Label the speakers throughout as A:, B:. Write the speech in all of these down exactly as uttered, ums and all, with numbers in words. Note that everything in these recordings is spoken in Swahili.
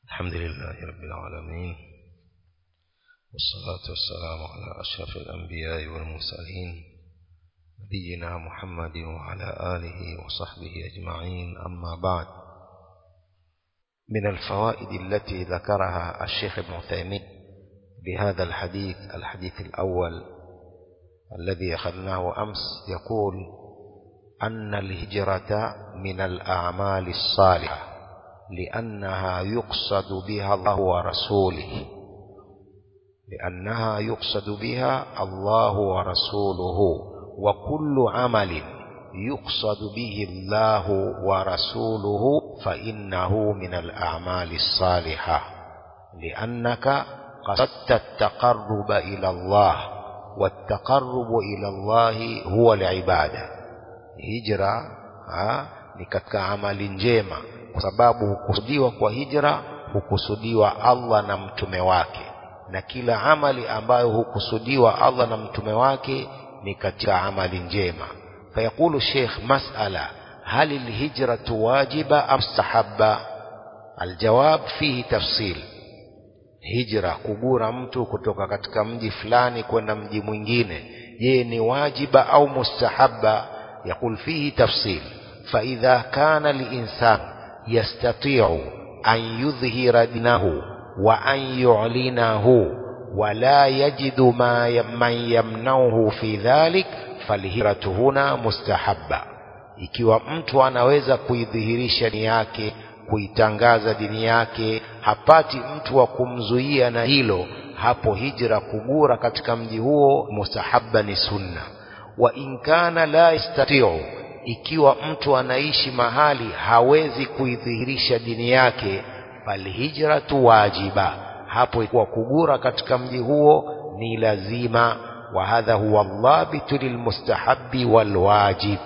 A: الحمد لله رب العالمين، والصلاة والسلام على أشرف الأنبياء والمرسلين نبينا محمد وعلى آله وصحبه أجمعين. أما بعد، من الفوائد التي ذكرها الشيخ ابن عثيمين بهذا الحديث الحديث الأول الذي أخذناه أمس، يقول أن الهجرة من الأعمال الصالحة لأنها يقصد بها الله ورسوله لأنها يقصد بها الله ورسوله وكل عمل يقصد به الله ورسوله فإنه من الأعمال الصالحة، لأنك قصدت التقرب إلى الله، والتقرب إلى الله هو العبادة. هجرة ni katika amali njema, kwa sababu hukusudiwa kwa hijra hukusudiwa Allah na mtume wake, na kila amali ambayo hukusudiwa Allah na mtume wake ni katika amali njema. Fayaqulu Sheikh, mas'ala hal alhijratu wajiba am mustahabba? Aljawab fihi tafsil. Hijra, kugura mtu kutoka katika mji fulani kwenda mji mwingine, je, ni wajiba au mustahabba? Yaqul fihi tafsil. فإذا كان الإنسان يستطيع أن يظهر دينه وأن يعلنه ولا يجد ما من يمنعه في ذلك فالهجرة هنا مستحبة. Ikiwa mtu anaweza kuidhihirisha dini yake, kuitangaza dini yake, hapati mtu wa kumzuia na hilo, hapo hijra, kugura katika mji huo, mustahabba, ni sunna. Wa in kana la yastati'u, ikiwa mtu anaishi mahali hawezi kuidhihirisha dini yake, bali hijratu wajiba, hapo ikuwa kugura katika mji huo ni lazima. Wa hadha huwa dhabitu lilmustahabbi walwajib.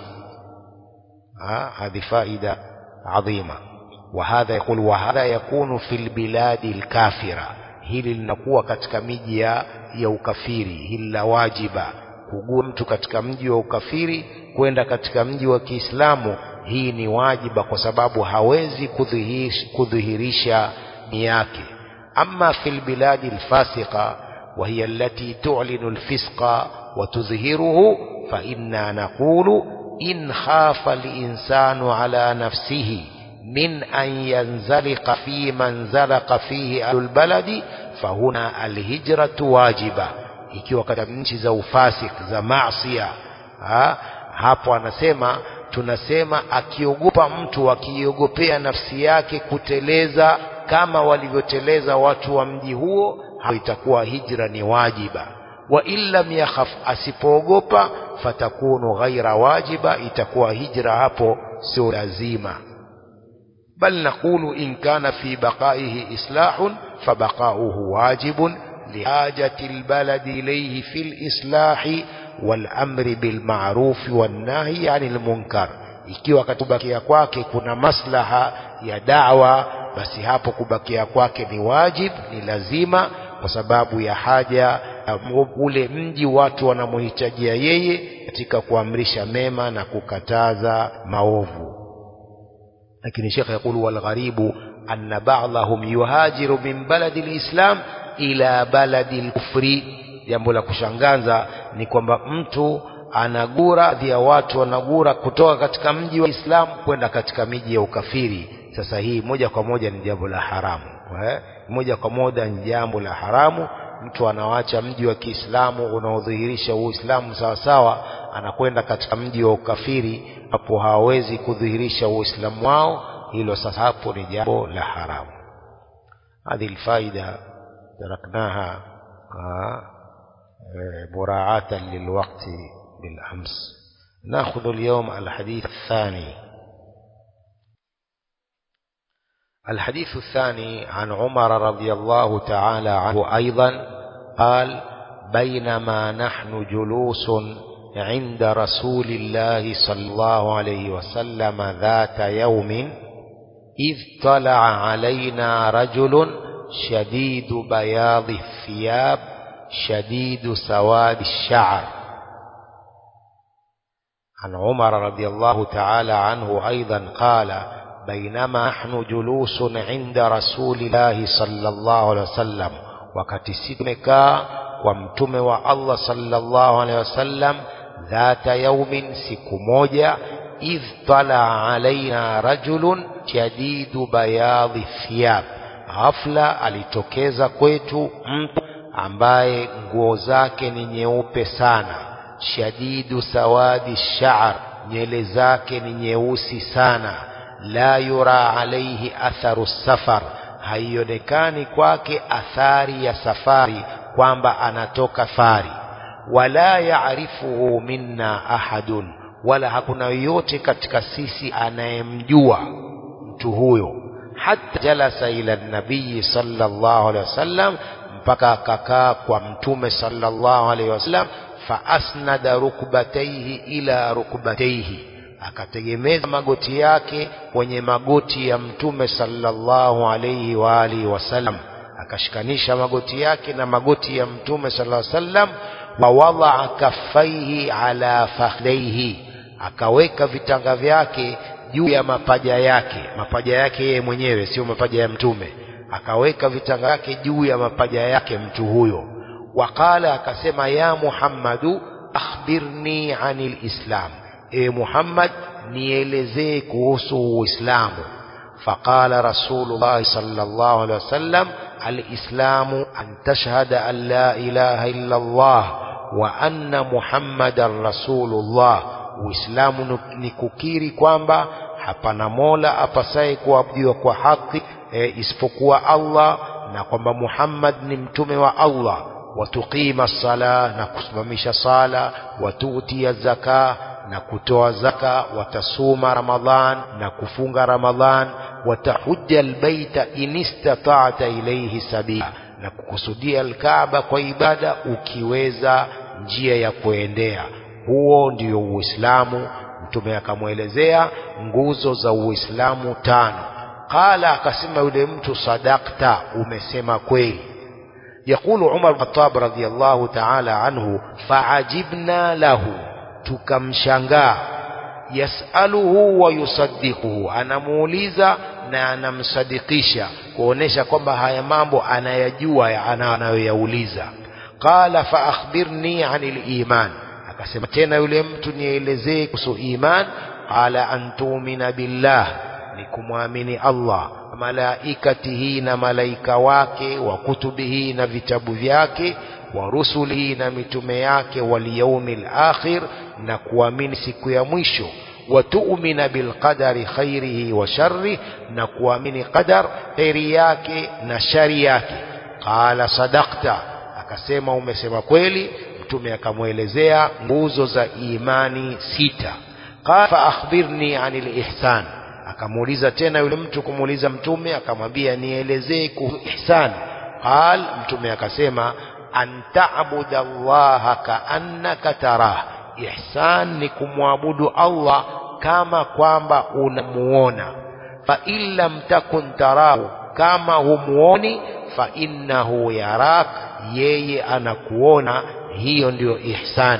A: هذه فائدة عظيمة. وهذا يقول وهذا يكون في البلاد الكافرة، hili linakuwa katika miji ya ukafiri, hili wajiba. Kugura mtu katika mji wa ukafiri kwenda katika mji wa Kiislamu, hii ni wajiba, kwa sababu hawezi kudhihirisha dini yake. Amma fil biladi alfasiqa wa hiya allati tu'linu alfisqa wa tudhhiruhu, fa inna naqulu in khafa al-insanu ala nafsihi min an yanzaliqa fi man zalaqa fihi al-baladi fa huna al-hijratu wajiba. Ikiwa katika nchi za ufasik, za maasiya, ha, hapo anasema, tunasema akiogopa mtu, akiogopea nafsi yake kuteleza kama walivyoteleza watu wa mji huo, hapo itakuwa hijra ni wajiba. Wa illam yakhaf, asipoogopa, fatakunu ghaira wajiba, itakuwa hijra hapo sio lazima. Bal naqulu in kana fi baqaihi islahun fabaqauhu wajibun lihajati albaladi ilayhi fil islahi والأمر بالمعروف والنهي عن المنكر. Ikiwa kubakia kwake kuna maslaha ya da'wa, basi hapo kubakia kwake ni wajib, ni lazima, kwa sababu ya haja ule mji, watu wanamhitajia yeye katika kuamrisha mema na kukataza maovu. Lakini Sheikh yakulu wal gharibu anna ba'dahum yuhajiru min baladi alislam ila baladi alkufri. Jambo la kushangaza ni kwamba mtu anagura, vya watu wanagura kutoka katika mji wa Islam kwenda katika miji ya ukafiri. Sasa hii moja kwa moja ni jambo la haramu, eh? Moja kwa moja ni jambo la haramu. Mtu anawacha mji wa Kiislamu unaodhihirisha Uislamu sawa sawa, anakwenda katika mji wa ukafiri, hapo hawezi kudhihirisha Uislamu wao, hilo sasa hapo ni jambo la haramu. Hadi alfaida taraknaha مراعاة للوقت بالأمس. نأخذ اليوم الحديث الثاني. الحديث الثاني عن عمر رضي الله تعالى عنه أيضا قال: بينما نحن جلوس عند رسول الله صلى الله عليه وسلم ذات يوم إذ طلع علينا رجل شديد بياض الثياب شديد سواد الشعر. عن عمر رضي الله تعالى عنه أيضا قال: bainama nahnu julusun inda rasulillahi sallallahu alaihi wasallam, wakati sisi tumekaa kwa mtume wa Allah sallallahu alaihi wasallam, dhata yaumin, siku moja, idh tala alaina rajulun shadidu bayadhi thiyab, ghafla alitokeza kwetu mtu ambaye nguo zake ni nyeupe sana, shadidu sawadi sha'r, nywele zake ni nyeusi sana, la yura alayhi atharu safar, haionekani kwake athari ya safari, kwamba anatoka safari, wala yaarifuhu minna ahadun, wala hakuna yote katika sisi anayemjua mtu huyo. Hatta jalasa ila nabii sallallahu alaihi wasallam, mpaka akakaa kwa mtume sallallahu alaihi wasallam, fa asnada rukbatayhi ila rukbatayhi, akategemeza magoti yake kwenye magoti ya mtume sallallahu alaihi wa alihi wasallam, akashikanisha magoti yake na magoti ya mtume sallallahu alaihi wasallam. Wa wadaa kaffaihi ala fakhdaihi, akaweka vitanga vyake juu ya mapaja yake, mapaja yake yeye mwenyewe, sio mapaja ya mtume, akaweka vitanga vyake juu ya mapaja yake mtu huyo. Waqala, akasema, ya Muhammadu akhbirni anil islam, e Muhammad nielezee kuhusu Uislamu. Faqala Rasulullah sallallahu alaihi wasallam, al-islamu an tashhada an la ilaha illa Allah wa anna Muhammadan rasulullah, Uislamu ni kukiri kwamba hapana mola apasaye kuabudiwa kwa haki e, isipokuwa Allah, na kwamba Muhammad ni mtume wa Allah. Watuqima sala, na kusimamisha sala. Watutia zaka, na kutoa zaka. Watasuma Ramadhan, na kufunga Ramadhan. Watahujja albaita in istata'ta ilayhi sabila, na kukusudia alkaaba kwa ibada ukiweza njia ya kuendea. Huo ndio Uislamu. Mtume akamwelezea nguzo za Uislamu tano. Qala, akasema yule mtu, sadaqta, umesema kweli. Yakulu Umar bin Khattab radhiyallahu ta'ala anhu, fa'ajibna lahu, tukamshangaa. Yasaluhu wa yusaddiquhu, anamuuliza na anamsadikisha, kuonesha kwamba haya mambo anayajua ya anayoyauliza. Qala fa akhbirni anil iman, akasema tena yule mtu, nielezee kuhusu iman. Qala an tu'mina billah, ni kumwamini Allah, malaikatihi, na malaika wake, wa kutubihi, na vitabu vyake, wa rusulihi, na mitume yake, wal yawmil akhir, na kuamini siku ya mwisho, wa tu'mina bil qadari khairihi wa sharrihi, na kuamini qadar, khairi yake na shari yake. Qala sadaqta, akasema umesema kweli. Mtume akamwelezea nguzo za imani sita. Qala fa akhbirni anil ihsan, akamuuliza tena yule mtu kumuuliza mtume, akamwambia nielezee kuhusu ihsan. Qal, mtume akasema, an ta'budu Allaha ka'annaka tarah, ihsan ni kumwabudu Allah kama kwamba unamuona. Fa in lam takun tarahu, kama humuoni, fa innahu yarak, yeye anakuona. Hiyo ndio ihsan.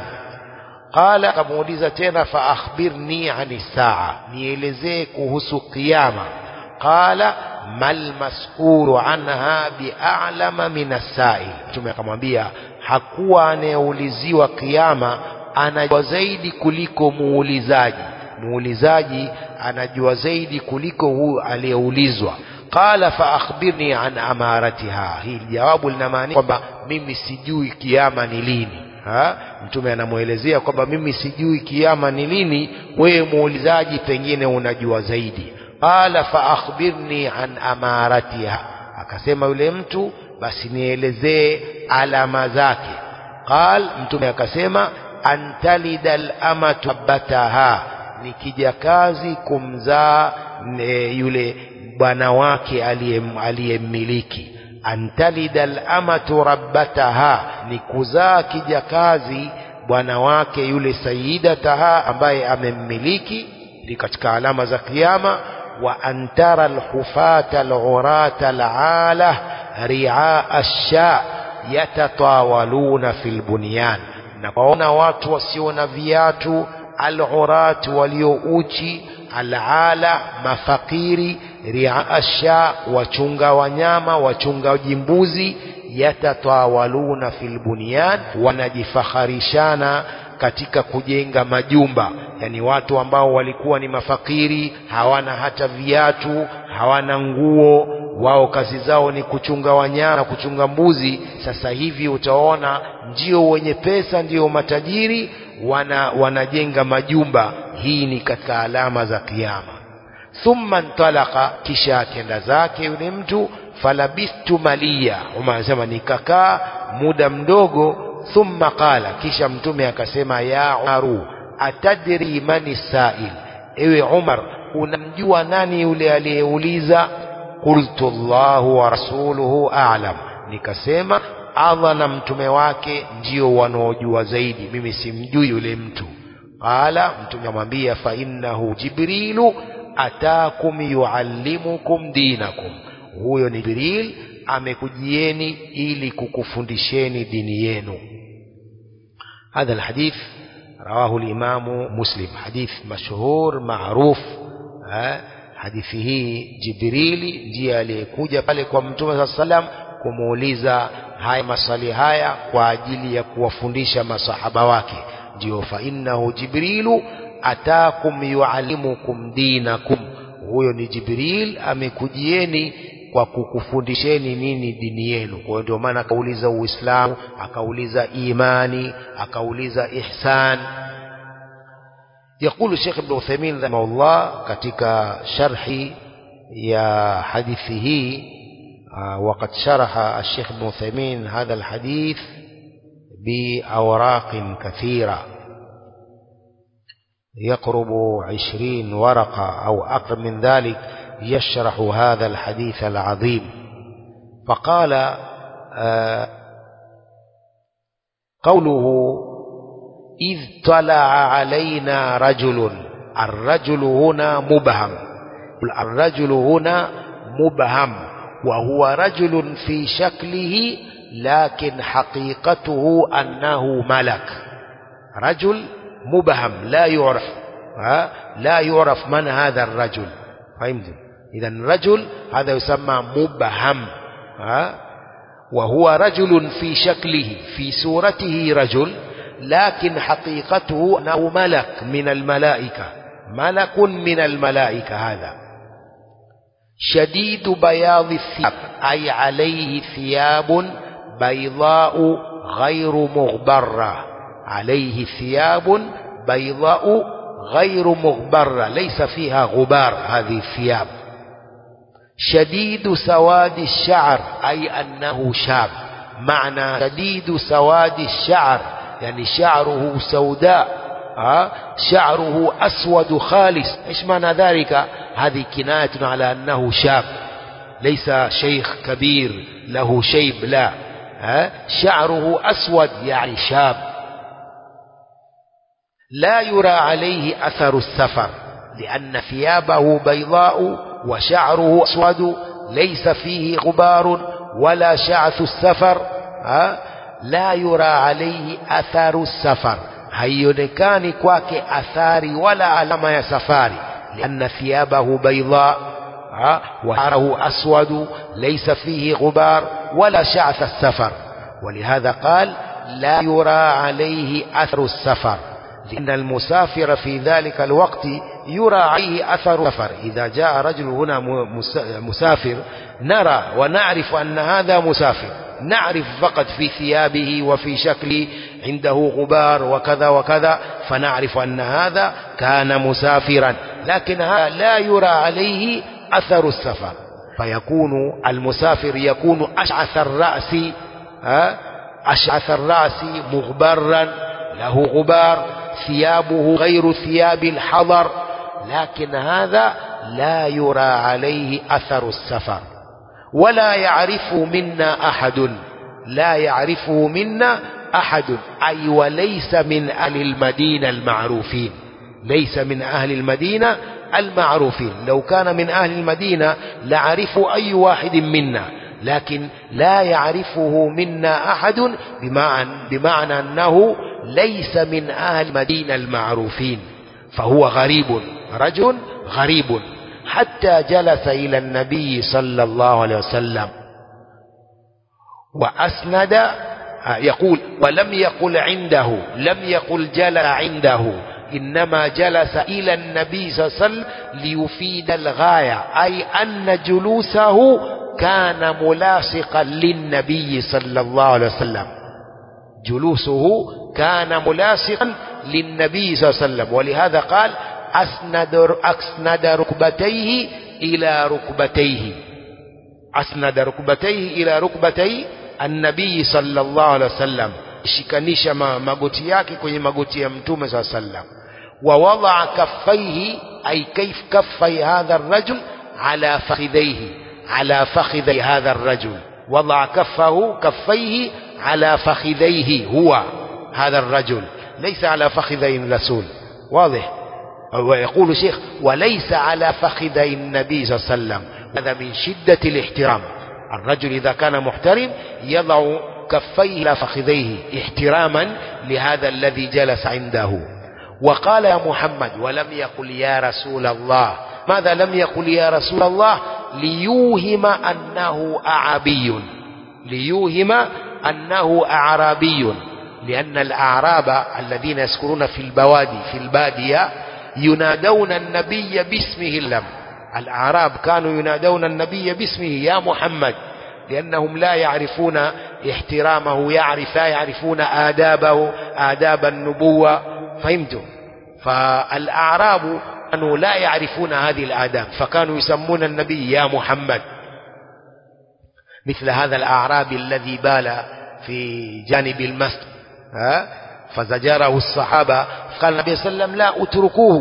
A: Qala, akamuuliza tena, fa akhbirni ani saa, nielezee kuhusu kiyama. Qala mal mas'ulu anha bi'alama min as-sa'il, mtume akamwambia hakuwa anayeuliziwa kiyama anajua zaidi kuliko muulizaji. Muulizaji anajua zaidi kuliko huyu aliyeulizwa. Qala fa akhbirni an amaratiha, hii jawabu linamaanisha kwamba mimi sijui kiyama ni lini. Ha? Mtume anamuelezea kwamba mimi sijui kiyama ni lini, wewe muulizaji pengine unajua zaidi. Qala fa akhbirni an amaratiha, akasema yule mtu, basi nielezee alama zake. Qal, mtume akasema, antalidal amatu bataha, ni kijakazi kumzaa yule bwana wake aliyemmiliki. Antalidal amatu rabbataha, ni kuzaa kijakazi bwana wake yule sayyidataha ambaye amemmiliki. Ni katika alama za kiyama. Wa antara alhufata alurata alala ri'a ash-sha yatatawaluna fil bunyan, na kuona watu wasio na viatu, al-urat, walio uchi, alala, mafakiri, riasha, wachunga wanyama, wachunga jimbuzi, yatatawaluna fil bunyan, wanajifakharishana katika kujenga majumba. Yani watu ambao walikuwa ni mafakiri, hawana hata viatu, hawana nguo, wao kazi zao ni kuchunga wanyama, kuchunga mbuzi. Sasa hivi utaona ndio wenye pesa, ndio matajiri, wana wanajenga majumba. Hii ni katika alama za kiyama. Thumma ntalaqa, kisha akenda zake yule mtu. Falabistu maliya, Umar anasema nikakaa muda mdogo. Thumma qala, kisha mtume akasema, ya Umaru atadri mani sa'il, ewe Umar unamjua nani yule aliyeuliza? Qultu Allahu wa rasuluhu a'lam, nikasema Allah na mtume wake ndio wanaojua zaidi, mimi simjui yule mtu. Qala, mtume amwambia, fa innahu Jibrilu atakum yuallimukum dinakum, huyo ni Jibril amekujieni ili kukufundisheni dini yenu. هذا الحديث رواه الإمام مسلم، حديث مشهور معروف. حديثه جبريل ndiye aliyekuja pale kwa Mtume صلى الله عليه وسلم kumuuliza haya maswali haya kwa ajili ya kuwafundisha masahaba wake. Ndio fa innahu Jibrilu atakum yuallimukum dinakum, huyo ni Jibril amekujieni kwa kukufundisheni nini dini yenu. Kwa ndio maana akauliza Uislamu, akauliza imani, akauliza ihsan. يقول الشيخ ابن عثيمين رحمه الله katika sharhi ya hadithi hii, وقد شرح الشيخ ابن عثيمين هذا الحديث بأوراق كثيرة يقرب عشرين ورقة أو أقرب من ذلك يشرح هذا الحديث العظيم. فقال آه قوله إذ طلع علينا رجل، الرجل هنا مبهم، الرجل هنا مبهم، وهو رجل في شكله لكن حقيقته أنه ملك. رجل مبهم لا يعرف، ها لا يعرف من هذا الرجل، فهمتم؟ إذن رجل هذا يسمى مبهم، ها وهو رجل في شكله في صورته رجل لكن حقيقته أنه ملك من الملائكة، ملك من الملائكة. هذا شديد بياض الثياب، أي عليه ثياب بيضاء غير مغبرة، عليه ثياب بيضاء غير مغبرة ليس فيها غبار هذه الثياب. شديد سواد الشعر، أي أنه شاب، معنى شديد سواد الشعر يعني شعره سوداء، ها شعره أسود خالص. إيش معنى ذلك؟ هذه كناية على أنه شاب، ليس شيخ كبير له شيب، لا، ها شعره أسود يعني شاب. لا يرى عليه أثر السفر لأن ثيابه بيضاء وشعره أسود ليس فيه غبار ولا شعث السفر، ها لا يرى عليه أثر السفر، haionekani kwake athari wala alama ya safari. لأن ثيابه بيضاء وشعره أسود ليس فيه غبار ولا شعث السفر. ولهذا قال لا يرى عليه أثر السفر، لأن المسافر في ذلك الوقت يرى عليه أثر السفر. إذا جاء رجل هنا مسافر نرى ونعرف أن هذا مسافر، نعرف فقط في ثيابه وفي شكله عنده غبار وكذا وكذا، فنعرف أن هذا كان مسافرا، لكن هذا لا يرى عليه أثر السفر. فيكون المسافر يكون أشعث الرأس، أشعث الرأس مغبرا له غبار، ثيابه غير ثياب الحضر، لكن هذا لا يرى عليه أثر السفر. ولا يعرفه منا أحد، لا يعرفه منا أحد، أي وليس من أهل المدينة المعروفين، ليس من أهل المدينة المعروفين. لو كان من أهل المدينة لعرفه أي واحد منا، لكن لا يعرفه منا أحد، بمعنى, بمعنى أنه ليس من أهل المدينة المعروفين، فهو غريب، رجل غريب حتى جلس إلى النبي صلى الله عليه وسلم وأسند يقول ولم يقل عنده لم يقل جلس عنده إنما جلس إلى النبي صلى الله عليه وسلم ليفيد الغاية أي أن جلوسه كان ملاصقا للنبي صلى الله عليه وسلم جلوسه كان ملاصقا للنبي صلى الله عليه وسلم ولهذا قال أسند, أسند ركبتيه إلى ركبتيه أسند ركبتيه إلى ركبتي النبي صلى الله عليه وسلم shikanisha magoti yake kwenye magoti ya mtume صلى الله عليه وسلم ووضع كفيه أي كيف كفي هذا الرجل على فخذيه على فخذي هذا الرجل وضع كفه كفيه على فخذيه هو هذا الرجل ليس على فخذي الرسول واضح. ويقول شيخ وليس على فخذي النبي صلى الله عليه وسلم هذا من شدة الاحترام الرجل إذا كان محترم يضع كفيه على فخذيه احتراما لهذا الذي جلس عنده. وقال يا محمد ولم يقل يا رسول الله ماذا لم يقل يا رسول الله ليوهم أنه أعرابي ليوهم أنه أعرابي لأن الأعراب الذين يسكنون في البوادي في البادية ينادون النبي باسمه اللم الأعراب كانوا ينادون النبي باسمه يا محمد لأنهم لا يعرفون احترامه يعرف لا يعرفون آدابه آداب النبوة فهمتم. فالأعراب كانوا لا يعرفون هذه الآداب فكانوا يسمون النبي يا محمد مثل هذا الأعرابي الذي بال في جانب المسجد ها فزجره الصحابة قال النبي صلى الله عليه وسلم لا اتركوه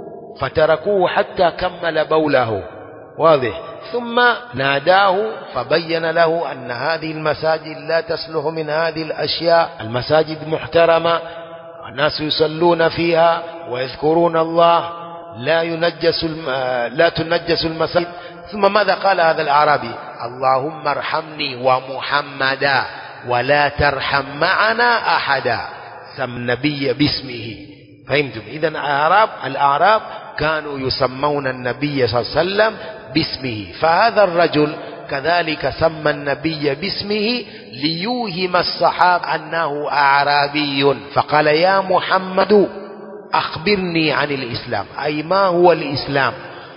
A: فتركوه حتى كمل بوله واضح. ثم ناداه فبين له أن هذه المساجد لا تصلح من هذه الأشياء المساجد محترمة الناس يصلون فيها ويذكرون الله لا ينجس لا تنجس المساجد. ثم ماذا قال هذا الأعرابي اللهم ارحمني ومحمدا ولا ترحم معنا أحدا سم النبي باسمه فهمتم. إذن الأعراب الأعراب كانوا يسمون النبي صلى الله عليه وسلم باسمه فهذا الرجل كذلك سمى النبي باسمه ليوهم الصحابة أنه أعرابي فقال يا محمد أخبرني عن الإسلام أي ما هو الإسلام.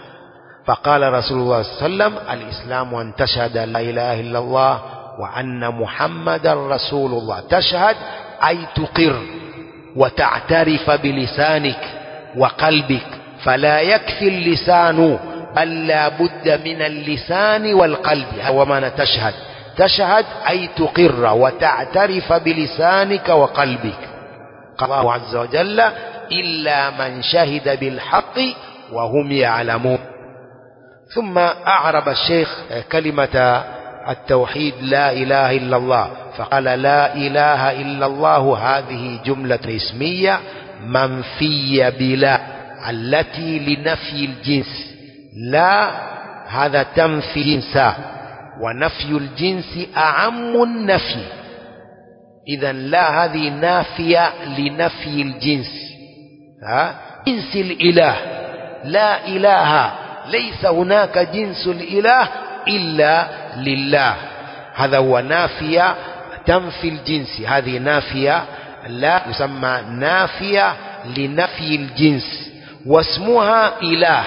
A: فقال رسول الله صلى الله عليه وسلم الإسلام أن تشهد لا إله إلا الله وأن محمد رسول الله تشهد أي تقر وتعترف بلسانك وقلبك فلا يكفي اللسان بل لا بد من اللسان والقلب هو معنى تشهد تشهد أي تقر وتعترف بلسانك وقلبك. قال الله عز وجل إلا من شهد بالحق وهم يعلمون. ثم أعرب الشيخ كلمة التوحيد لا إله إلا الله فقال لا إله إلا الله هذه جملة اسمية منفية بلا التي لنفي الجنس لا هذا تنفي جنسا ونفي الجنس أعم النفي إذن لا هذه نافية لنفي الجنس ها جنس الإله لا إله ليس هناك جنس الإله إلا لله هذا هو نافية تنفي الجنس هذه نافية لا يسمى نافية لنفي الجنس واسمها إله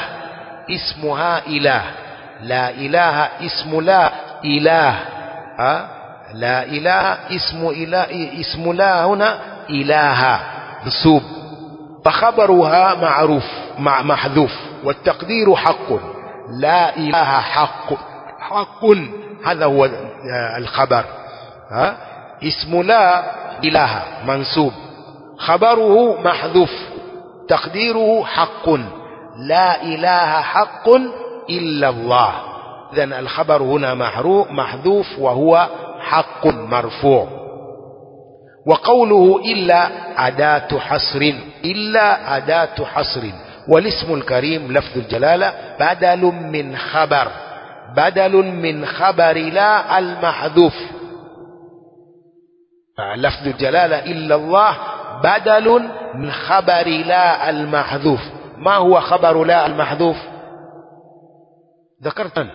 A: اسمها إله لا إله اسم لا إله أه؟ لا إله اسم إله اسم لا هنا إله منصوب فخبرها معروف مع محذوف والتقدير حق لا إله حق حق هذا هو الخبر ها اسم لا إله منصوب خبره محذوف تقديره حق لا إله حق إلا الله إذن الخبر هنا محذوف وهو حق مرفوع. وقوله إلا أداة حصر إلا أداة حصر والاسم الكريم لفظ الجلالة بدل من خبر بدل من خبر لا المحذوف لفظ الجلالة إلا الله بدل من خبر لا المحذوف. ما هو خبر لا المحذوف ذكرت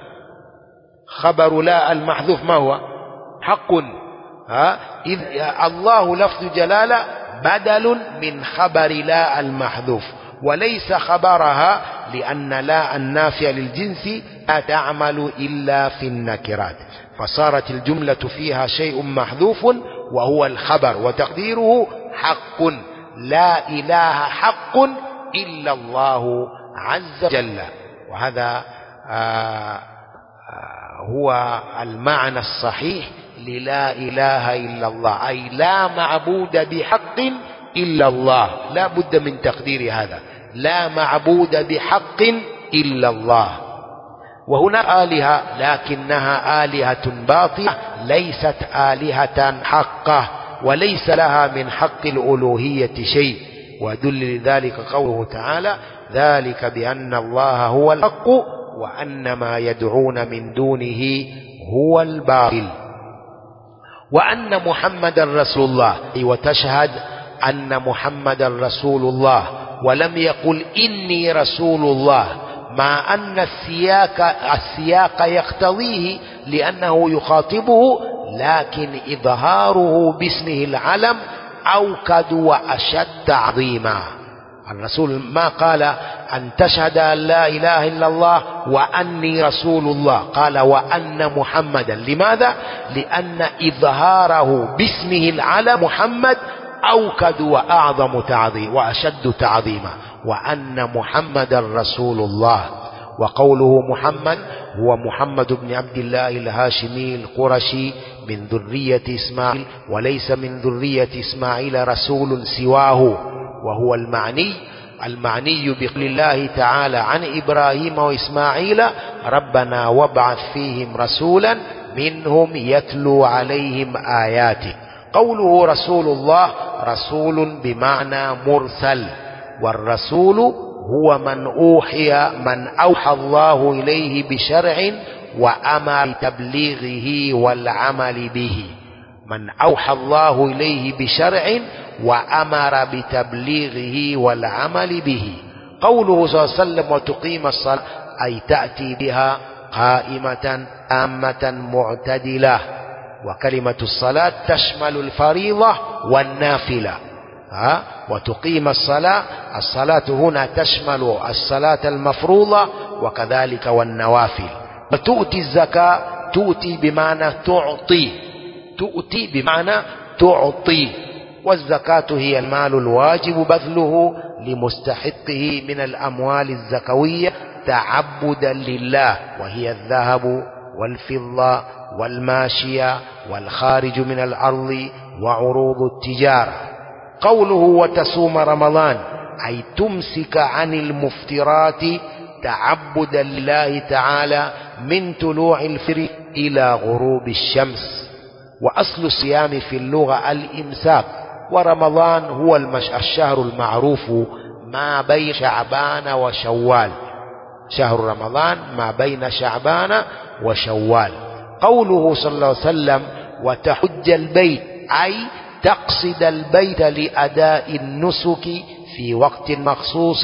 A: خبر لا المحذوف ما هو؟ حق. ها إذ الله لفظ جلالة بدل من خبر لا المحذوف، وليس خبرها، لأن لا النافية للجنس لا تعمل إلا في النكرات، فصارت الجملة فيها شيء محذوف وهو الخبر، وتقديره حق، لا إله حق إلا الله عز وجل. وهذا آه هو المعنى الصحيح للا إله إلا الله، أي لا معبود بحق إلا الله، لا بد من تقدير هذا، لا معبود بحق إلا الله. وهنا آلهة لكنها آلهة باطلة ليست آلهة حقة، وليس لها من حق الألوهية شيء. ودل لذلك قوله تعالى: ذلك بأن الله هو الحق وأن ما يدعون من دونه هو الباطل وأن محمدا رسول الله. وتشهد أن محمدا رسول الله، ولم يقل إني رسول الله، مع أن السياق, السياق يقتضيه لأنه يخاطبه، لكن إظهاره باسمه العلم أوكد وأشد تعظيما. الرسول ما قال أن تشهد أن لا إله إلا الله وأني رسول الله، قال وأن محمدا. لماذا؟ لأن إظهاره باسمه العلم محمد أوكد وأعظم تعظيم وأشد تعظيما، وأن محمدا رسول الله. وقوله محمد هو محمد بن عبد الله الهاشمي القرشي من ذرية إسماعيل، وليس من ذرية إسماعيل رسول سواه، وهو المعني المعني بقول الله تعالى عن إبراهيم وإسماعيل: ربنا وابعث فيهم رسولا منهم يتلو عليهم آياتك. قوله رسول الله، رسول بمعنى مرسل، والرسول هو من أوحي من أوحى الله إليه بشرع وأمر بتبليغه والعمل به، من أوحى الله إليه بشرع وأمر بتبليغه والعمل به. قوله صلى الله عليه وسلم: وتقيم الصلاة، أي تأتي بها قائمة تامة معتدلة. وكلمة الصلاة تشمل الفريضة والنافلة. ها وتقيم الصلاة، الصلاة هنا تشمل الصلاة المفروضة وكذلك والنوافل. وتؤتي الزكاة، تؤتي بمعنى تعطي، تؤتي بمعنى تعطي. والزكاة هي المال الواجب بذله لمستحقه من الأموال الزكوية تعبدا لله، وهي الذهب والفضة والماشية والخارج من الأرض وعروض التجارة. قوله وتصوم رمضان، أي تمسك عن المفترات تعبدا لله تعالى من طلوع الفجر إلى غروب الشمس. وأصل الصيام في اللغة الإمساك، ورمضان هو الشهر المعروف ما بين شعبان وشوال، شهر رمضان ما بين شعبان وشوال. قوله صلى الله عليه وسلم وتحج البيت، أي تقصد البيت لأداء النسك في وقت مخصوص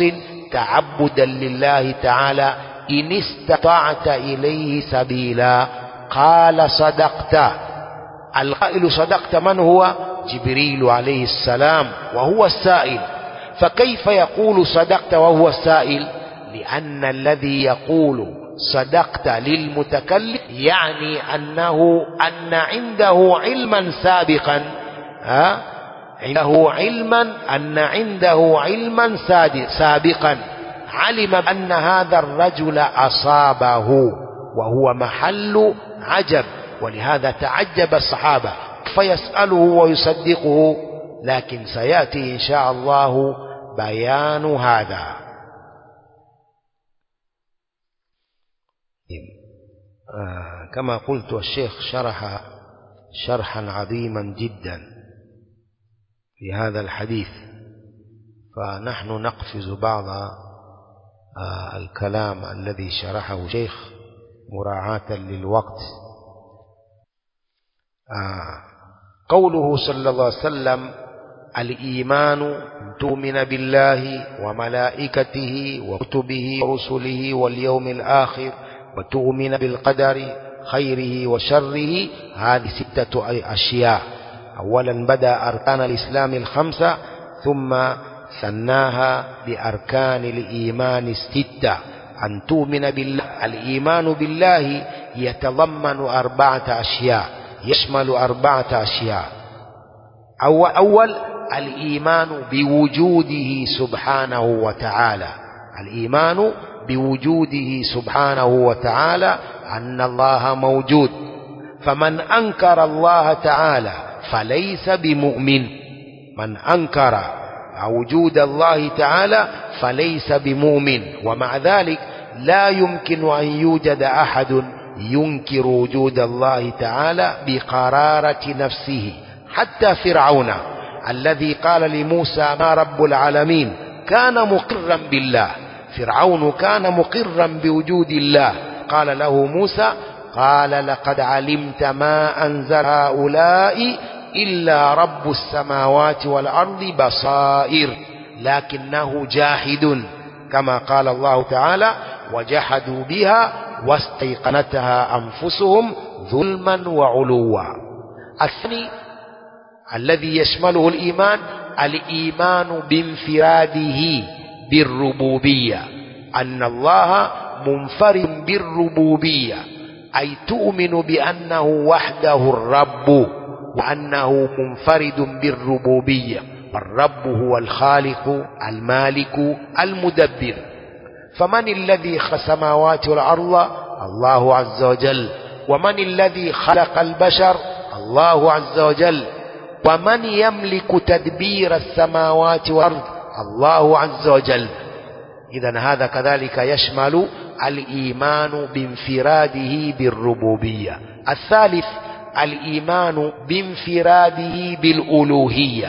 A: تعبدا لله تعالى إن استطعت إليه سبيلا. قال صدقت، القائل صدقت من هو؟ جبريل عليه السلام، وهو السائل. فكيف يقول صدقت وهو السائل؟ لأن الذي يقول صدقت للمتكلم يعني أنه أن عنده علما سابقا، ها عنده علما أن عنده علما سابقا علم أن هذا الرجل أصابه، وهو محل عجب، ولهذا تعجب الصحابة فيسأله ويصدقه. لكن سيأتي إن شاء الله بيان هذا. آه كما قلت الشيخ شرح شرحا عظيما جدا في هذا الحديث، فنحن نقفز بعض آه الكلام الذي شرحه الشيخ مراعاة للوقت. آه قوله صلى الله عليه وسلم الإيمان تؤمن بالله وملائكته وكتبه ورسله واليوم الآخر وتؤمن بالقدر خيره وشره. هذه ستة أشياء. أولا بدأ أركان الإسلام الخمسة ثم ثناها بأركان الإيمان الستة. أن تؤمن بالله. الإيمان بالله يتضمن أربعة أشياء، يشمل أربعة أشياء. أول, أول الإيمان بوجوده سبحانه وتعالى. الإيمان بوجوده سبحانه وتعالى، أن الله موجود. فمن أنكر الله تعالى فليس بمؤمن. من أنكر وجود الله تعالى فليس بمؤمن. ومع ذلك لا يمكن أن يوجد أحد ينكر وجود الله تعالى بقرارة نفسه. حتى فرعون الذي قال لموسى ما رب العالمين كان مقرا بالله. فرعون كان مقرا بوجود الله. قال له موسى قال لقد علمت ما أنزل هؤلاء إلا رب السماوات والأرض بصائر لكنه جاحد، كما قال الله تعالى وجحدوا بها واستيقنتها أنفسهم ظلما وعلوا. الثاني الذي يشمله الإيمان الإيمان بانفراده بالربوبية، أن الله منفرد بالربوبية، أي تؤمن بأنه وحده الرب وأنه منفرد بالربوبية. والرب هو الخالق المالك المدبر. فمن الذي خلق السماوات والأرض؟ الله عز وجل. ومن الذي خلق البشر؟ الله عز وجل. ومن يملك تدبير السماوات والأرض؟ الله عز وجل. إذن هذا كذلك يشمل الإيمان بانفراده بالربوبية. الثالث الإيمان بانفراده بالألوهية،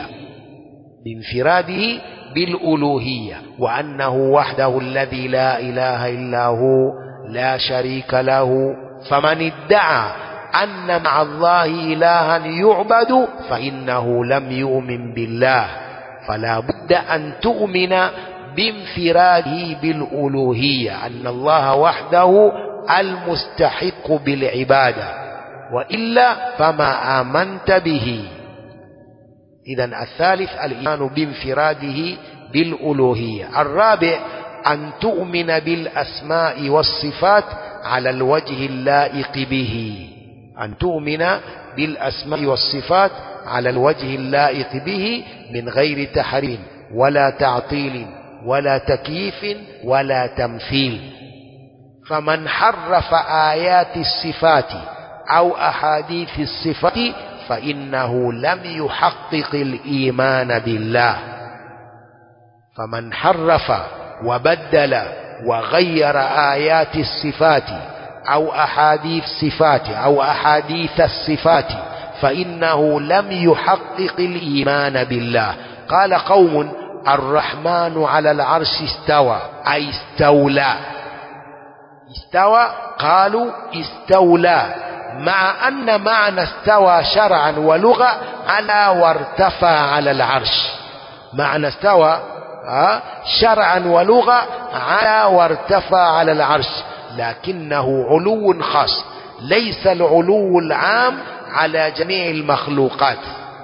A: بانفراده بالألوهية، وأنه وحده الذي لا إله إلا هو لا شريك له. فمن ادعى أن مع الله إلها يعبد فإنه لم يؤمن بالله. فلا بد أن تؤمن بانفراده بالألوهية، أن الله وحده المستحق بالعبادة، وإلا فما آمنت به. إذن الثالث الإيمان بانفراده بالألوهية. الرابع أن تؤمن بالأسماء والصفات على الوجه اللائق به، أن تؤمن بالأسماء والصفات على الوجه اللائق به من غير تحريم ولا تعطيل ولا تكييف ولا تمثيل. فمن حرف آيات الصفات أو أحاديث الصفات فإنه لم يحقق الإيمان بالله. فمن حرف وبدل وغير آيات الصفات أو أحاديث الصفات أو أحاديث الصفات فإنه لم يحقق الإيمان بالله. قال قوم الرحمن على العرش استوى، أي استولى. استوى قالوا استولى، مع أن معنى استوى شرعا ولغة على وارتفع على العرش. معنى استوى شرعا ولغة على وارتفع على العرش، لكنه علو خاص، ليس العلو العام على جميع المخلوقات.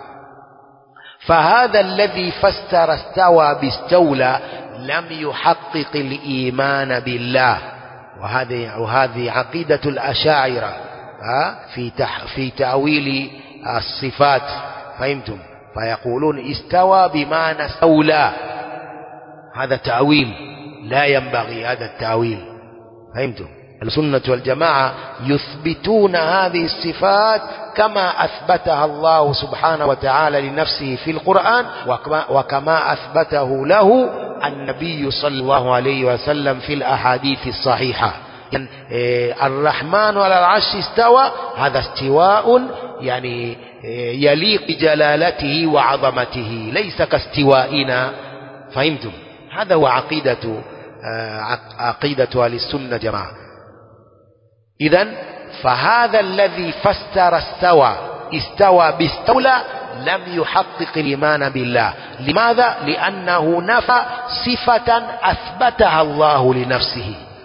A: فهذا الذي فسر استوى باستولى لم يحقق الإيمان بالله. وهذه وهذه عقيدة الأشاعرة في في تأويل الصفات. فهمتم؟ فيقولون استوى بمعنى استولى، هذا تأويل لا ينبغي هذا التأويل. فهمتم؟ السنة والجماعة يثبتون هذه الصفات كما أثبتها الله سبحانه وتعالى لنفسه في القرآن، وكما أثبته له النبي صلى الله عليه وسلم في الأحاديث الصحيحة. الرحمن على العرش استوى، هذا استواء يعني يليق بجلالته وعظمته، ليس كاستوائنا. فهمتم؟ هذا هو عقيدة عقيدة أهل السنة جماعة. إذن فهذا الذي فسر استوى استوى باستولى لم يحقق الإيمان بالله. لماذا؟ لأنه نفى صفة أثبتها الله لنفسه،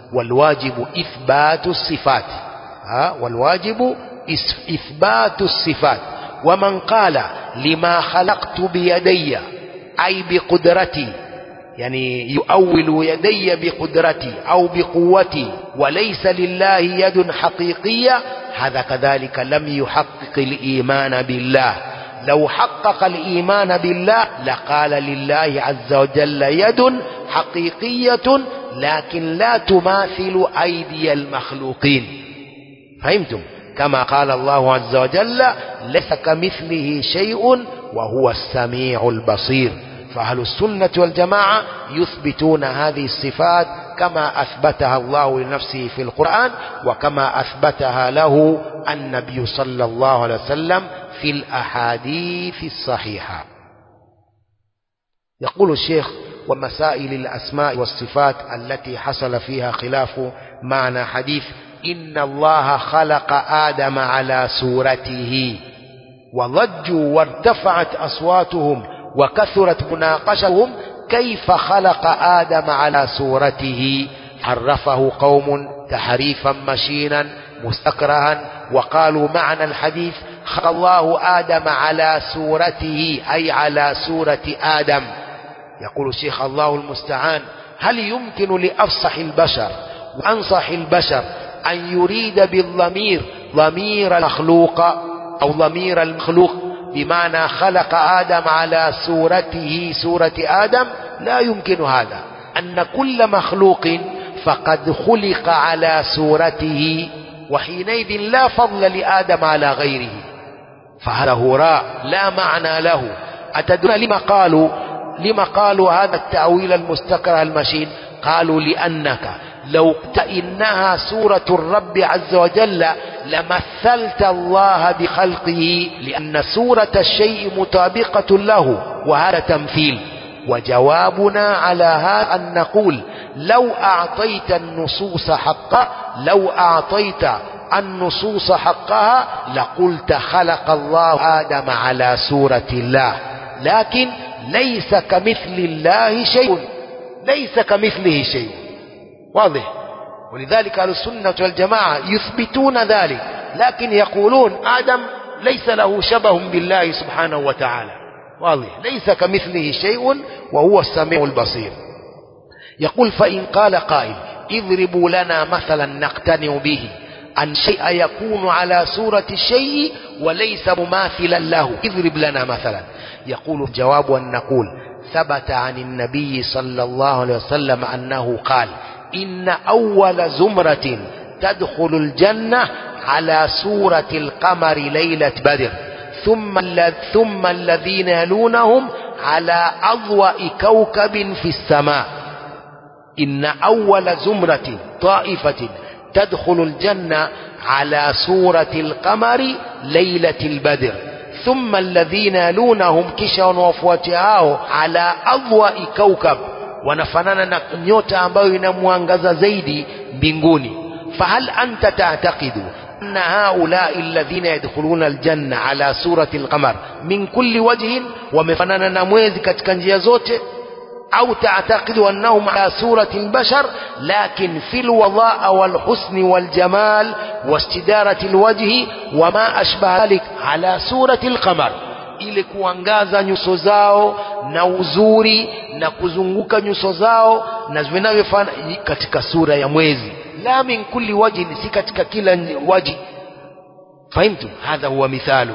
A: والواجب إثبات الصفات ها والواجب إثبات الصفات. ومن قال لما خلقت بيدي أي بقدرتي، يعني يؤول يدي بقدرتي أو بقوتي، وليس لله يد حقيقية، هذا كذلك لم يحقق الإيمان بالله. لو حقق الإيمان بالله لقال لله عز وجل يد حقيقية لكن لا تماثل أيدي المخلوقين. فهمتم؟ كما قال الله عز وجل ليس كمثله شيء وهو السميع البصير. فأهل السنة والجماعة يثبتون هذه الصفات كما أثبتها الله لنفسه في القرآن وكما أثبتها له النبي صلى الله عليه وسلم في الأحاديث الصحيحة. يقول الشيخ: ومسائل الأسماء والصفات التي حصل فيها خلاف معنى حديث إن الله خلق آدم على صورته، وضجوا وارتفعت أصواتهم وكثرت مناقشتهم كيف خلق آدم على صورته. حرفه قوم تحريفا مشينا مستكرها وقالوا معنى الحديث خلق الله آدم على صورته أي على صورة آدم. يقول الشيخ الله المستعان: هل يمكن لأفصح البشر وأنصح البشر أن يريد بالضمير ضمير المخلوق أو ضمير المخلوق بمعنى خلق آدم على صورته صورة آدم؟ لا يمكن هذا، أن كل مخلوق فقد خلق على صورته، وحينئذ لا فضل لآدم على غيره، فهذا هراء لا معنى له. أتدرون لما قالوا لما قالوا هذا التأويل المستكره المشين؟ قالوا لأنك لو قلت إنها صورة الرب عز وجل لمثلت الله بخلقه، لأن صورة الشيء مطابقة له، وهذا تمثيل. وجوابنا على هذا أن نقول: لو أعطيت النصوص حقها لو أعطيت النصوص حقها لقلت خلق الله آدم على صورة الله، لكن ليس كمثل الله شيء، ليس كمثله شيء. واضح؟ ولذلك أهل السنة والجماعة يثبتون ذلك، لكن يقولون آدم ليس له شبه بالله سبحانه وتعالى. واضح؟ ليس كمثله شيء وهو السميع البصير. يقول: فإن قال قائل اضربوا لنا مثلا نقتنع به أن شيء يكون على صورة الشيء وليس مماثلا له، اضرب لنا مثلا. يقول الجواب أن نقول: ثبت عن النبي صلى الله عليه وسلم أنه قال: إن أول زمرة تدخل الجنة على صورة القمر ليلة بدر، ثم ثم الذين يلونهم على أضواء كوكب في السماء. إن أول زمرة طائفة تدخل الجنة على صورة القمر ليلة البدر، ثم الذين يلونهم kisha wanaofuatia hao ala adwa kaukab, wanafanana na nyota ambayo inamwangaza zaidi mbinguni. Fahal anta ta'taqidu anna haula'i alladhina yadkhuluna aljanna ala surati alqamar min kulli wajhin, wamefanana na mwezi katika njia zote? أو تعتقد أنهم على صورة البشر لكن في الوضاء والحسن والجمال واستدارة الوجه وما أشبه ذلك على صورة القمر، ili kuangaza nyuso zao na uzuri na kuzunguka nyuso zao na vinavyofanana katika sura ya mwezi, la min kulli wajhi, si katika kila waji. Fahimtu? Hadha huwa mithalu.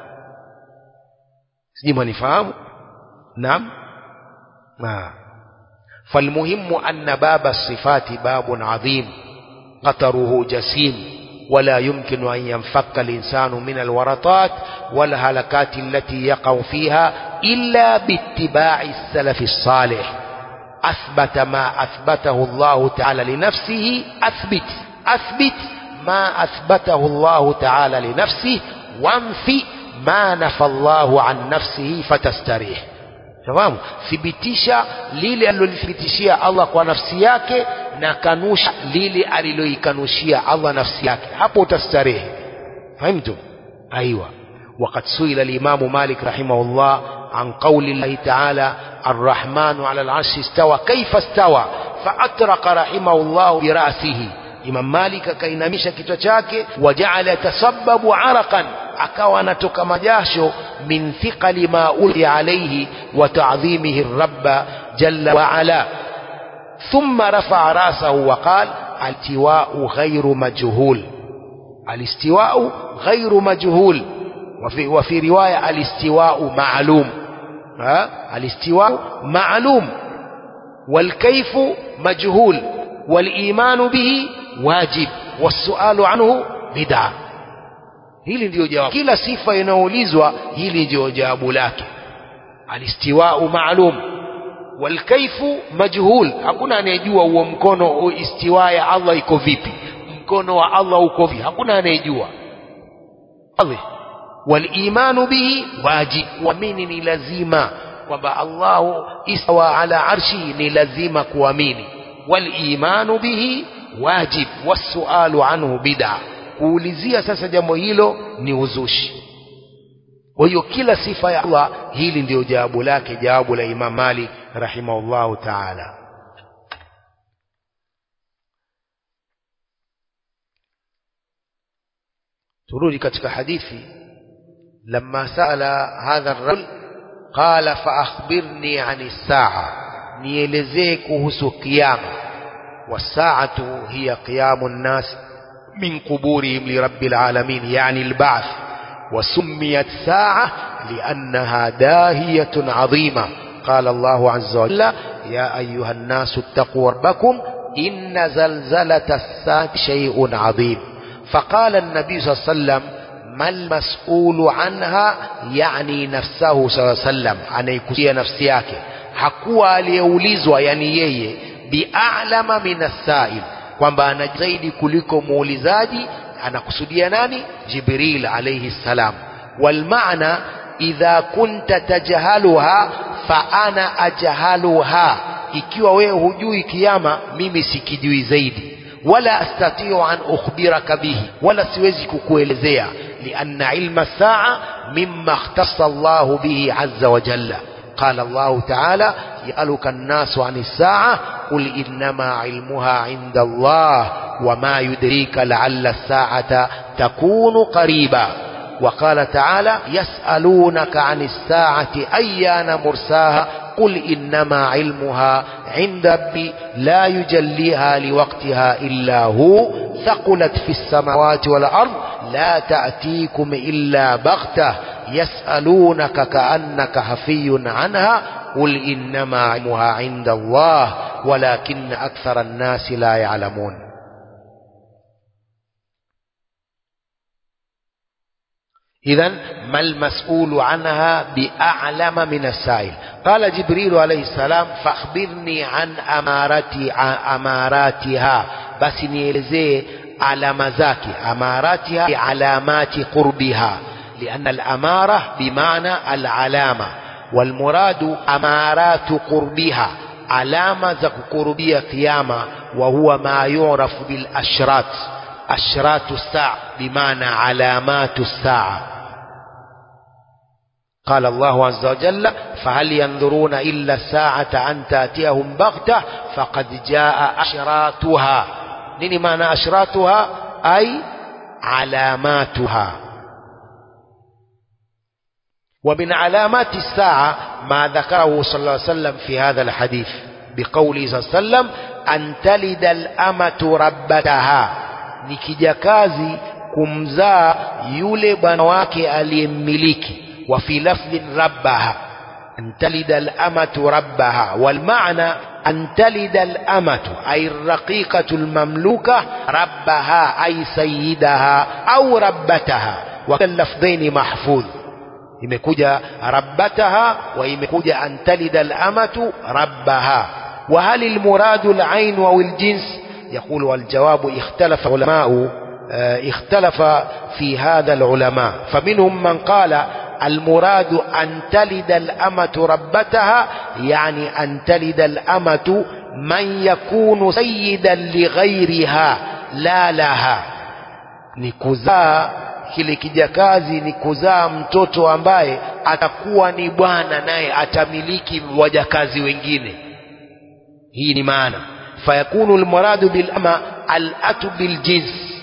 A: sijui mnifahamu? Naam. ما فالمهم أن باب الصفات باب عظيم قطره جسيم، ولا يمكن أن ينفك الإنسان من الورطات والهلكات التي يقع فيها إلا باتباع السلف الصالح. أثبت ما أثبته الله تعالى لنفسه، أثبت أثبت ما أثبته الله تعالى لنفسه، وانفي ما نفى الله عن نفسه فتستريح. Fahamu? Thibitisha lile alilolithibitishia Allah kwa nafsi yake na kanusha lile aliloikanushia Allah nafsi yake, hapo utastarehe. Fahimtu? Aiwa. وقد سئل الإمام مالك رحمه الله عن قول الله تعالى الرحمن على العرش استوى كيف استوى، فأطرق رحمه الله برأسه. Imam Malik akainamisha kichwa chake, waja'ala yatasabbabu araqan, akawa anatoka majasho, min thiqali ma ulqi alayhi wa ta'dhimihi ar-rabb jalla wa ala. Thumma rafa'a ra'sahu wa qala al-istiwa'u ghayru majhul, al-istiwa'u ghayru majhul, wa fi wa fi riwaya al-istiwa'u ma'lum. ha al-istiwa'u ma'lum wal kayfu majhul wal imanu bihi wajib wasualu anhu bid'a. Hili ndio jawabu. Kila sifa inaulizwa, hili ndio jawabu lake. Alistiwa'u ma'lum wal kayfu majhul, hakuna anayejua huo mkono istiwa ya Allah iko vipi, mkono wa Allah uko vipi, hakuna anayejua. Wal imanu bihi wajib, kuamini ni lazima kwamba Allahu istawa ala arshi, ni lazima kuamini. Wal imanu bihi wajib wasualu anhu bid'a, kuulizia sasa jambo hilo ni uzushi. Kwa hiyo kila sifa ya Allah, hili ndio jawabu lake, jawabu la Imam Malik rahimahullahu ta'ala. turudi katika hadithi, lamma sala hadha ar-rajul qala fa akhbirni 'ani as-sa'a, nielezee kuhusu kiyama. والساعة هي قيام الناس من قبورهم لرب العالمين يعني البعث، وسميت ساعة لأنها داهية عظيمة. قال الله عز وجل يا أيها الناس اتقوا ربكم إن زلزلة الساعة شيء عظيم. فقال النبي صلى الله عليه وسلم ما المسؤول عنها يعني نفسه صلى الله عليه وسلم, anaikusia nafsi yake, hakuwa aliyeulizwa yani yeye bi'alama min as-sa'il, kwamba ana zaidi kuliko muulizaji. Anakusudia nani? Jibril alayhi salam. Wal maana idha kunta tajhaluha fa ana ajhaluha, ikiwa wewe hujui kiyama, mimi sikijui zaidi. Wala astati'u an ukhbiraka bihi, wala siwezi kukuelezea. Lianna ilma as-sa'a mimma ikhtassa Allah bihi azza wa jalla. قال الله تعالى يسألك الناس عن الساعة قل إنما علمها عند الله وما يدريك لعل الساعة تكون قريبا. وقال تعالى يسألونك عن الساعة أيان مرساها قل إنما علمها عند ربي لا يجليها لوقتها إلا هو ثقلت في السماوات والأرض لا تأتيكم إلا بغتة يسألونك كأنك حفي عنها قل إنما علمها عند الله ولكن أكثر الناس لا يعلمون. إذن ما المسؤول عنها بأعلم من السائل. قال جبريل عليه السلام فأخبرني عن أماراتي أماراتها, بس nielezee alama zake. أماراتها علامات قربها, لأن الأمارة بمعنى العلامة, والمراد أمارات قربها, علامة ذك قربية قيامة, وهو ما يعرف بالأشراط, أشراط الساعة بمعنى علامات الساعة. قال الله عز وجل فهل ينظرون إلا الساعة أن تأتيهم بغتة فقد جاء أشراطها. نيني معنى أشراطها؟ أي علاماتها. ومن علامات الساعة ما ذكره صلى الله عليه وسلم في هذا الحديث بقوله صلى الله عليه وسلم أن تلد الأمة ربتها, nikijakazi kumzaa yule bwana wake aliyemmiliki. وفي لفظ ربها أن تلد الأمة ربها, والمعنى أن تلد الأمة أي الرقيقة المملوكة ربها أي سيدها أو ربتها, واللفظين محفوظ, imekuja ربتها وimekuja أن تلد الأمة ربها. وهل المراد العين أو الجنس؟ يقول والجواب اختلف علماء اختلف في هذا العلماء, فمنهم من قال المراد أن تلد الأمة ربتها يعني أن تلد الأمة من يكون سيدا لغيرها لا لها, ni kuzaa kile kijakazi, ni kuzaa mtoto ambaye atakuwa ni bwana naye atamiliki wajakazi wengine. Hii ni maana fayakunu almuradu bil ama alatu bil jins,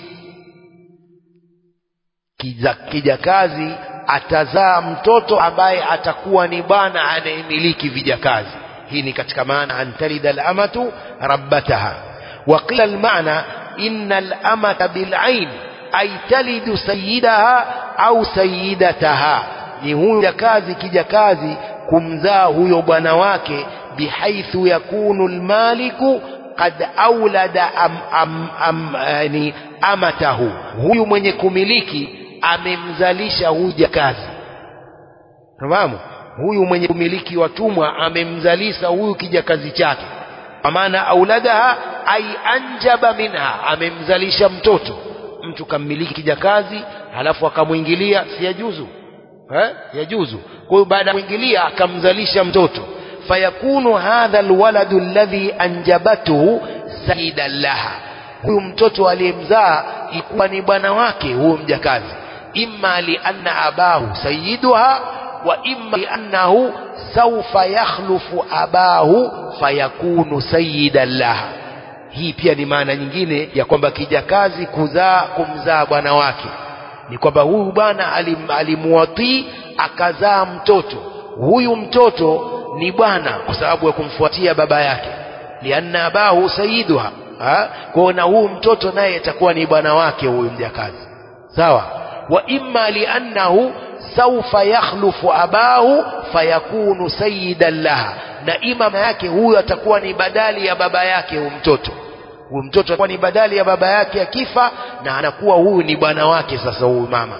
A: kijakazi atazaa mtoto ambaye atakuwa ni bwana anayemiliki vijakazi. Hii ni katika maana antalida al-amatu rabbataha. Wa qila al-ma'na inna al-amata bil-ain ay talidu sayyidaha au sayyidataha, ni huyo jakazi kijakazi kumzaa huyo bwana wake, bihaithu yakunu al-maliku qad awlada am, am, am, yani amatahu, huyu mwenye kumiliki amemzalisha huyu jakazi. Fahamu? Huyu mwenye kumiliki watumwa amemzalisha huyu kijakazi chake. Kwa maana auladaha ay anjaba minha, amemzalisha mtoto. Mtu kammiliki kijakazi halafu akamuingilia, si yajuzu? Eh, yajuzu. Kwa hiyo baada ya kuingilia akamzalisha mtoto, fayakunu hadha alwaladu alladhi anjabatuhu sayyidan laha, huyu mtoto aliyemzaa ikuwa ni bwana wake huyu mjakazi, imma li anna abahu sayyiduha wa imma li annahu sawfa yakhlufu abahu fayakunu sayyidan laha. Hii pia ni maana nyingine ya kwamba kijakazi kuzaa kumzaa bwana wake, ni kwamba huyu bwana alim, alimuatii akazaa mtoto, huyu mtoto ni bwana kwa sababu ya kumfuatia baba yake, lianna abahu sayyiduha. Kwa na huyu mtoto naye atakuwa ni bwana wake huyu mjakazi, sawa. Wa imma liannahu sawfa yakhlufu abahu fayakunu sayyidan laha, na imama yake huyu atakuwa ni badali ya baba yake huyu mtoto. Huyu mtoto atakuwa ni badali ya baba yake akifa, na anakuwa huyu ni bwana wake sasa huyu mama.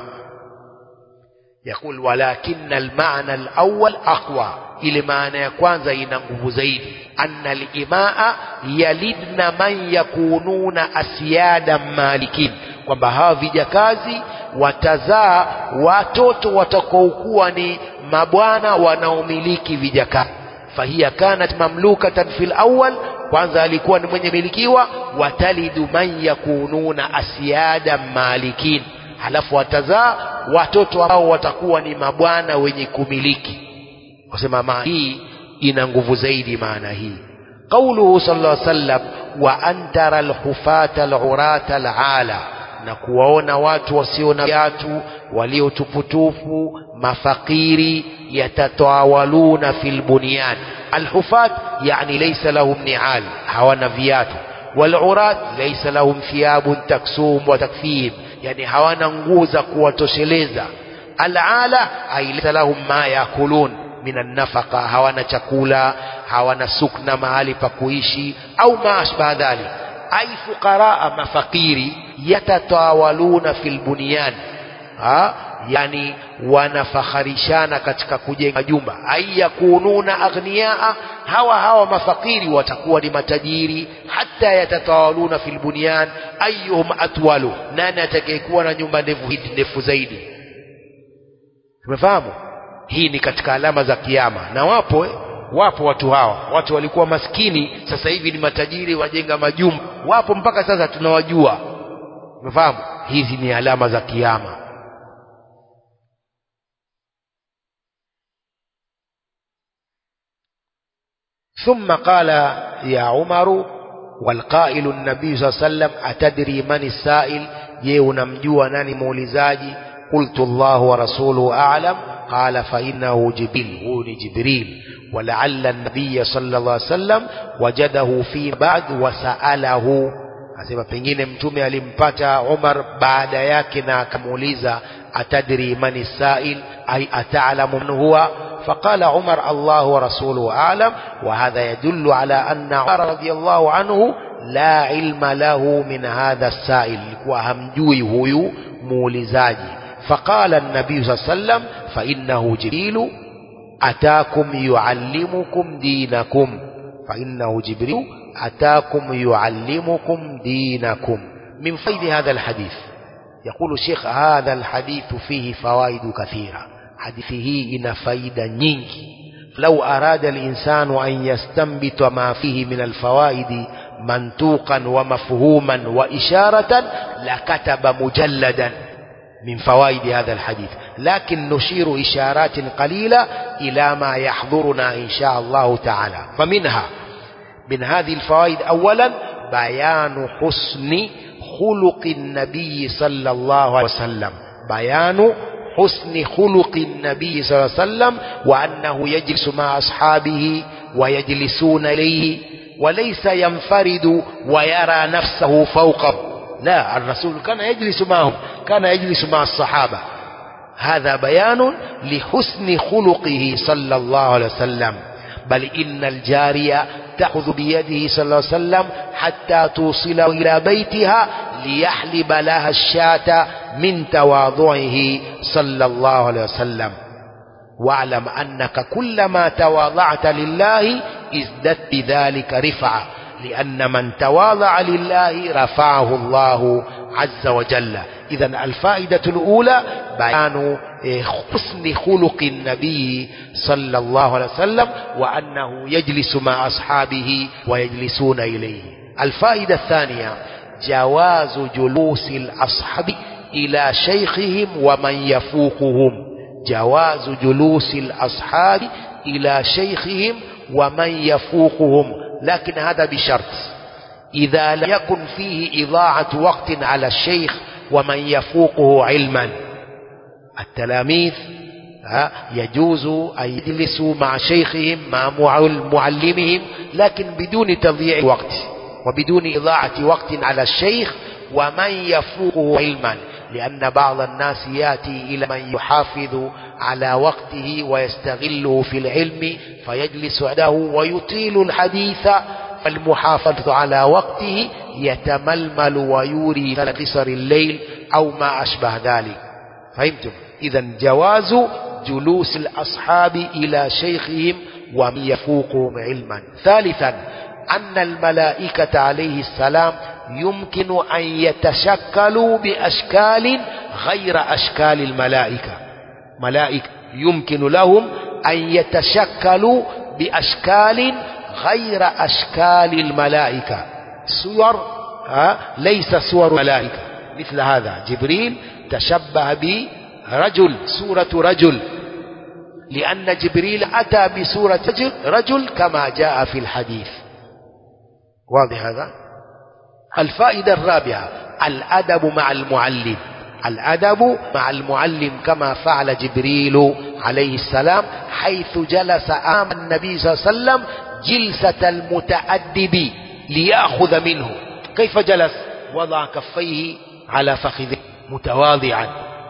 A: Yakul walakinna almaana alawwal aqwa, ile maana ya kwanza ina nguvu zaidi. Anna alimaa yalidna man yakununa asyada malikin, kwamba hawa vijakazi watazaa watoto watakaokuwa ni mabwana wanaomiliki vijakazi. Fahiya kanat mamlukatan fil awwal, kwanza alikuwa ni mwenye milikiwa, watalidu man yakununa asyada malikin, halafu watazaa watoto ambao watakuwa ni mabwana wenye kumiliki. Kusema maana hii ina nguvu zaidi maana hii. Qauluhu sallallahu alaihi wasallam wa antara alhufata alurata alala, na kuwaona watu wasio na viatu, waliotuputufu, mafakiri, yatatawaluna fil bunyan. Alhufat yani laysa lahum ni'al, hawana viatu. Walurat laysa lahum thiyabun taksum wa takfim, yani hawana nguo za kuwatosheleza. Alala ay laysa lahum ma yakulun minan nafaqa, hawana chakula, hawana sukna mahali pa kuishi, au ma ashbaha dhalik. Ay fuqaraa, mafakiri, yatatawaluna fil bunyan, ha yani wanafakharishana katika kujenga jumba. Ay yakununa aghniyaa, hawa hawa mafakiri watakuwa ni matajiri. Hatta yatatawaluna fil bunyan ayyuhum atwalu, nani atakayekuwa na nyumba ndefu ndefu zaidi. Tumefahamu? Hii ni katika alama za kiyama, na wapo eh? Wapo watu hawa, watu walikuwa maskini, sasa hivi ni matajiri, wajenga majumba, wapo mpaka sasa tunawajua. Umefahamu? Hizi ni alama za kiyama. ثم قال يا عمر والقائل النبي صلى الله عليه وسلم أتدري من السائل، je unamjua nani muulizaji? قلت الله ورسوله أعلم. قال فإنه جبريل، هو جبريل. ولعل النبي صلى الله عليه وسلم وجده في بعد وسأله، asema pengine mtume alimpata Umar baada yake na akamuuliza atadri mani sa'il ay ata'lamu man huwa. فقال عمر الله ورسوله أعلم. وهذا يدل على أن عمر رضي الله عنه لا علم له من هذا السائل، وهمجوي هو مولزاجي. فقال النبي صلى الله عليه وسلم فإنه جبريل أتاكم يعلمكم دينكم، فإنه جبريل أتاكم يعلمكم دينكم. من فائد هذا الحديث يقول الشيخ هذا الحديث فيه فوائد كثيرة، حديثه إن فائدة nyingi. لو أراد الإنسان أن يستنبط ما فيه من الفوائد منطوقا ومفهوما وإشارة لكتب مجلدا من فوائد هذا الحديث، لكن نشير إشارات قليلة إلى ما يحضرنا إن شاء الله تعالى. فمنها من هذه الفوائد أولا بيان حسن خلق النبي صلى الله عليه وسلم، بيان حسن خلق النبي صلى الله عليه وسلم، وأنه يجلس مع أصحابه ويجلسون إليه، وليس ينفرد ويرى نفسه فوقه، لا، الرسول كان يجلس معهم، كان يجلس مع الصحابة. هذا بيان لحسن خلقه صلى الله عليه وسلم. بل إن الجارية تأخذ بيده صلى الله عليه وسلم حتى توصله إلى بيتها ليحلب لها الشاة من تواضعه صلى الله عليه وسلم. واعلم أنك كلما تواضعت لله ازددت بذلك رفعة، لأن من تواضع لله رفعه الله عز وجل. إذن الفائدة الأولى بيان حسن خلق النبي صلى الله عليه وسلم، وأنه يجلس مع أصحابه ويجلسون إليه. الفائدة الثانية جواز جلوس الأصحاب إلى شيخهم ومن يفوقهم، جواز جلوس الأصحاب إلى شيخهم ومن يفوقهم، لكن هذا بشرط إذا لم يكن فيه إضاعة وقت على الشيخ ومن يفوقه علما. التلاميذ يجوز أن يجلسوا مع شيخهم مع معلمهم، لكن بدون تضييع وقت وبدون إضاعة وقت على الشيخ ومن يفوقه علما، لأن بعض الناس يأتي إلى من يحافظ على وقته ويستغله في العلم فيجلس عنده ويطيل الحديث، فالمحافظة على وقته يتململ ويوري قصر الليل أو ما أشبه ذلك. فهمتم؟ إذن جواز جلوس الأصحاب إلى شيخهم ومن يفوقهم علما. ثالثا أن الملائكة عليه السلام يمكن أن يتشكلوا بأشكال غير أشكال الملائكة، ملائكة يمكن لهم أن يتشكلوا بأشكال غير أشكال الملائكة، صور ليس صور ملائكة. مثل هذا جبريل تشبه برجل، صورة رجل، لأن جبريل أتى بصورة رجل كما جاء في الحديث. واضح هذا؟ الفائدة الرابعة الأدب مع المعلم، الأدب مع المعلم كما فعل جبريل عليه السلام، حيث جلس أمام النبي صلى الله عليه وسلم جلسة المتأدب ليأخذ منه. كيف جلس؟ وضع كفيه على فخذه متواضعا.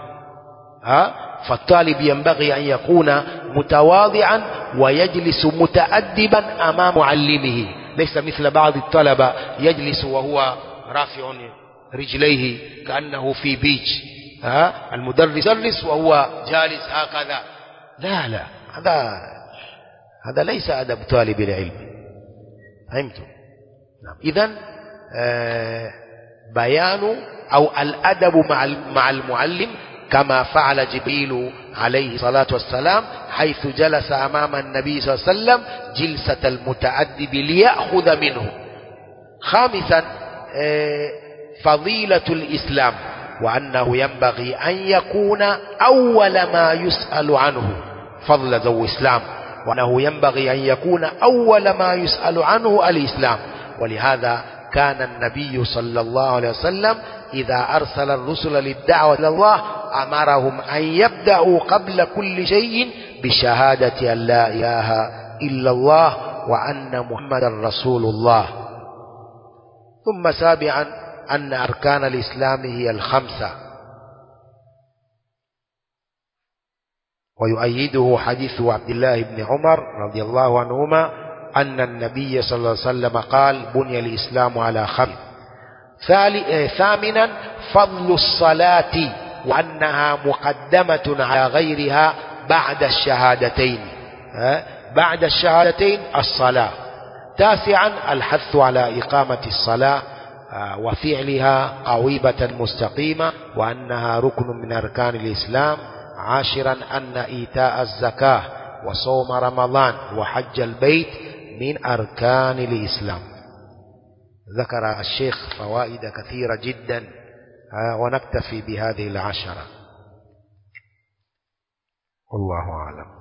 A: ها؟ فالطالب ينبغي أن يكون متواضعا ويجلس متأدبا أمام معلمه، ليس مثل بعض الطلبة يجلس وهو رافع رجليه كأنه في بيج. ها؟ المدرس يجلس وهو جالس هكذا، لا لا، هذا هذا ليس أدب طالب العلم. فهمتم؟ إذن آه بيان أو الأدب مع مع المعلم كما فعل جبريل عليه الصلاة والسلام، حيث جلس أمام النبي صلى الله عليه وسلم جلسة المتأدب ليأخذ منه. خامسا فضيلة الإسلام، وأنه ينبغي أن يكون أول ما يسأل عنه فضل ذو إسلام، وأنه ينبغي أن يكون أول ما يسأل عنه الإسلام. ولهذا كان النبي صلى الله عليه وسلم إذا أرسل الرسل للدعوة إلى الله أمرهم أن يبدأوا قبل كل شيء بشهادة أن لا إله إلا الله وأن محمدا رسول الله. ثم سابعا أن أركان الإسلام هي الخمسة، ويؤيده حديث عبد الله بن عمر رضي الله عنهما أن النبي صلى الله عليه وسلم قال بني الإسلام على خمس. ثامنا فضل الصلاة، وأنها مقدمة على غيرها بعد الشهادتين، بعد الشهادتين الصلاة. تاسعا الحث على إقامة الصلاة وفعلها قويبة مستقيمة، وأنها ركن من أركان الإسلام. عاشرا أن إيتاء الزكاة وصوم رمضان وحج البيت من أركان الإسلام. ذكر الشيخ فوائد كثيرة جدا، ونكتفي بهذه العشرة، والله أعلم.